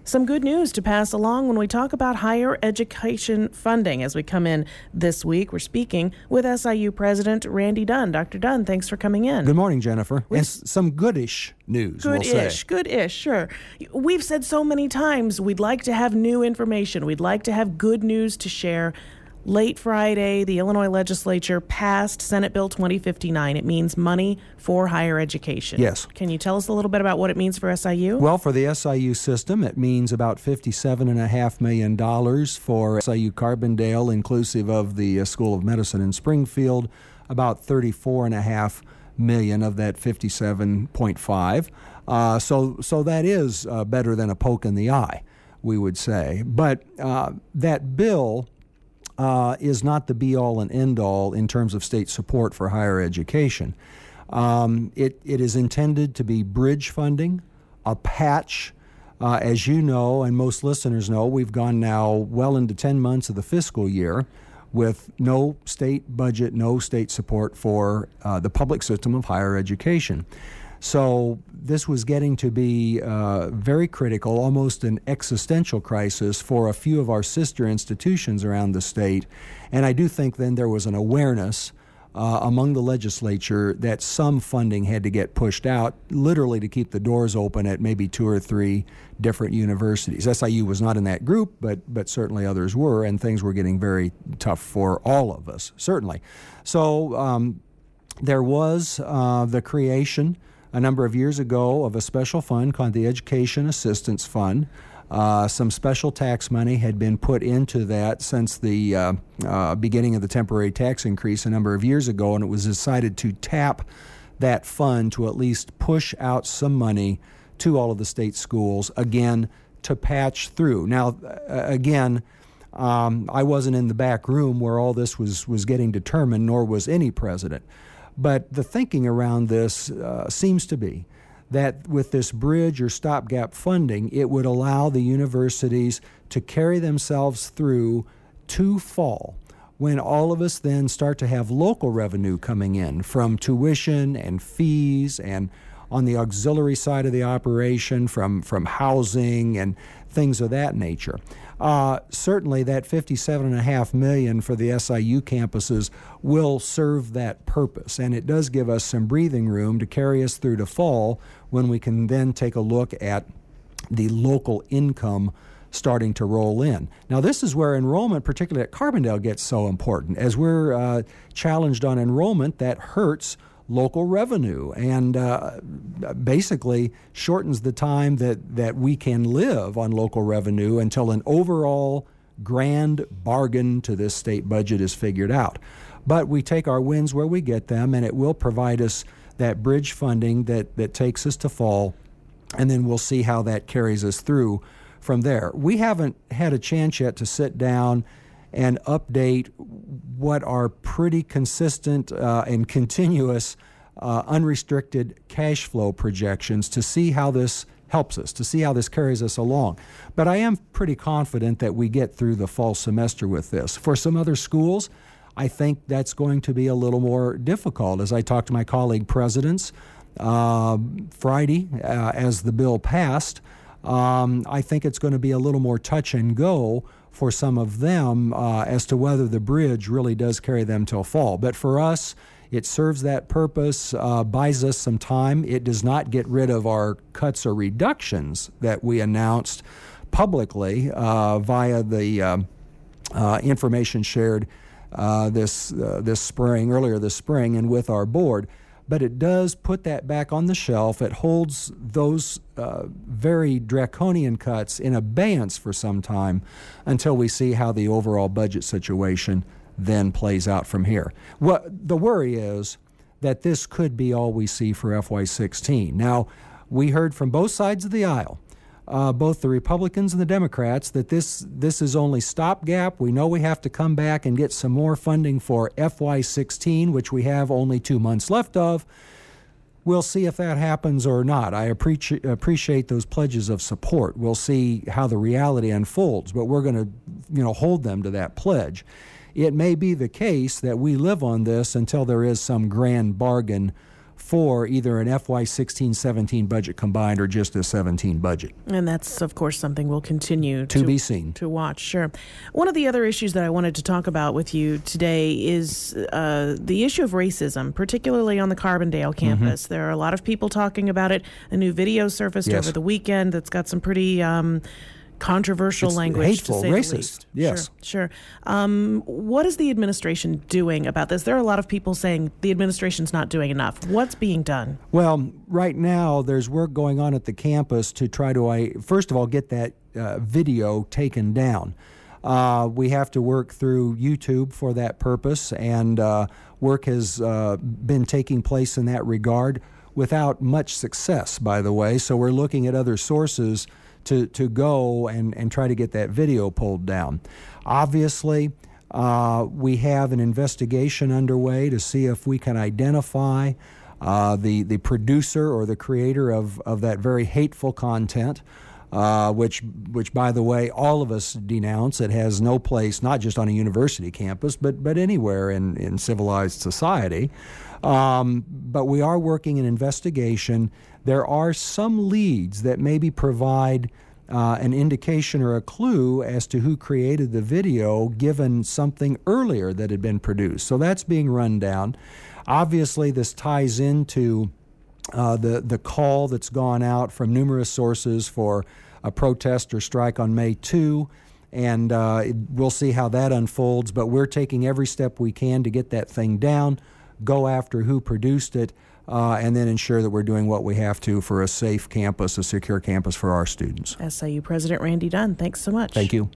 some good news to pass along when we talk about higher education funding. As we come in this week, we're speaking with SIU President Randy Dunn. Dr. Dunn, thanks for coming in. Good morning, Jennifer. And some goodish news, we'll say. Goodish, sure. We've said so many times we'd like to have new information. We'd like to have good news to share. Late Friday, the Illinois legislature passed Senate Bill 2059. It means money for higher education. Yes. Can you tell us a little bit about what it means for SIU? Well, for the SIU system, it means about $57.5 million for SIU Carbondale, inclusive of the School of Medicine in Springfield, about $34.5 million of that 57.5. So that is better than a poke in the eye, we would say. But that bill is not the be-all and end-all in terms of state support for higher education. It is intended to be bridge funding, a patch. As you know, and most listeners know, we've gone now well into 10 months of the fiscal year with no state budget, no state support for the public system of higher education. So this was getting to be very critical, almost an existential crisis for a few of our sister institutions around the state. And I do think then there was an awareness among the legislature that some funding had to get pushed out, literally to keep the doors open at maybe 2 or 3 different universities. SIU was not in that group, but certainly others were, and things were getting very tough for all of us, certainly. So there was the creation a number of years ago of a special fund called the Education Assistance Fund. Some special tax money had been put into that since the beginning of the temporary tax increase a number of years ago, and it was decided to tap that fund to at least push out some money to all of the state schools, again, to patch through. Now, again, I wasn't in the back room where all this was getting determined, nor was any president. But the thinking around this seems to be that with this bridge or stopgap funding, it would allow the universities to carry themselves through to fall, when all of us then start to have local revenue coming in from tuition and fees, and on the auxiliary side of the operation from housing and things of that nature. Certainly that $57.5 million for the SIU campuses will serve that purpose, and it does give us some breathing room to carry us through to fall, when we can then take a look at the local income starting to roll in. Now, this is where enrollment, particularly at Carbondale, gets so important. As we're challenged on enrollment, that hurts local revenue and basically shortens the time that we can live on local revenue until an overall grand bargain to this state budget is figured out. But we take our wins where we get them, and it will provide us that bridge funding that takes us to fall, and then we'll see how that carries us through from there. We haven't had a chance yet to sit down and update what are pretty consistent and continuous unrestricted cash flow projections to see how this helps us, to see how this carries us along. But I am pretty confident that we get through the fall semester with this. For some other schools, I think that's going to be a little more difficult. As I talked to my colleague presidents Friday as the bill passed, I think it's going to be a little more touch and go for some of them as to whether the bridge really does carry them till fall. But for us, it serves that purpose, buys us some time. It does not get rid of our cuts or reductions that we announced publicly via the information shared earlier this spring, and with our board. But it does put that back on the shelf. It holds those very draconian cuts in abeyance for some time until we see how the overall budget situation then plays out from here. What the worry is that this could be all we see for FY16. Now, we heard from both sides of the aisle, both the Republicans and the Democrats, that this is only stopgap. We know we have to come back and get some more funding for FY16, which we have only 2 months left of. We'll see if that happens or not. I appreciate those pledges of support. We'll see how the reality unfolds, but we're going to hold them to that pledge. It may be the case that we live on this until there is some grand bargain for either an FY16-17 budget combined or just a 17 budget. And that's, of course, something we'll continue to be seen. To watch, sure. One of the other issues that I wanted to talk about with you today is the issue of racism, particularly on the Carbondale campus. There are a lot of people talking about it. A new video surfaced over the weekend that's got some pretty controversial language, hateful, to say racist. the least. Yes. Sure. What is the administration doing about this? There are a lot of people saying the administration's not doing enough. What's being done? Well, right now there's work going on at the campus to try to, first of all, get that video taken down. We have to work through YouTube for that purpose, and work has been taking place in that regard without much success, by the way. So we're looking at other sources to go and try to get that video pulled down. Obviously, we have an investigation underway to see if we can identify the producer or the creator of that very hateful content, which, by the way, all of us denounce. It has no place, not just on a university campus, but anywhere in civilized society. But we are working an investigation. There are some leads that maybe provide an indication or a clue as to who created the video, given something earlier that had been produced. So that's being run down. Obviously, this ties into the call that's gone out from numerous sources for a protest or strike on May 2, and we'll see how that unfolds. But we're taking every step we can to get that thing down, go after who produced it, and then ensure that we're doing what we have to for a safe campus, a secure campus for our students. SIU President Randy Dunn, thanks so much. Thank you.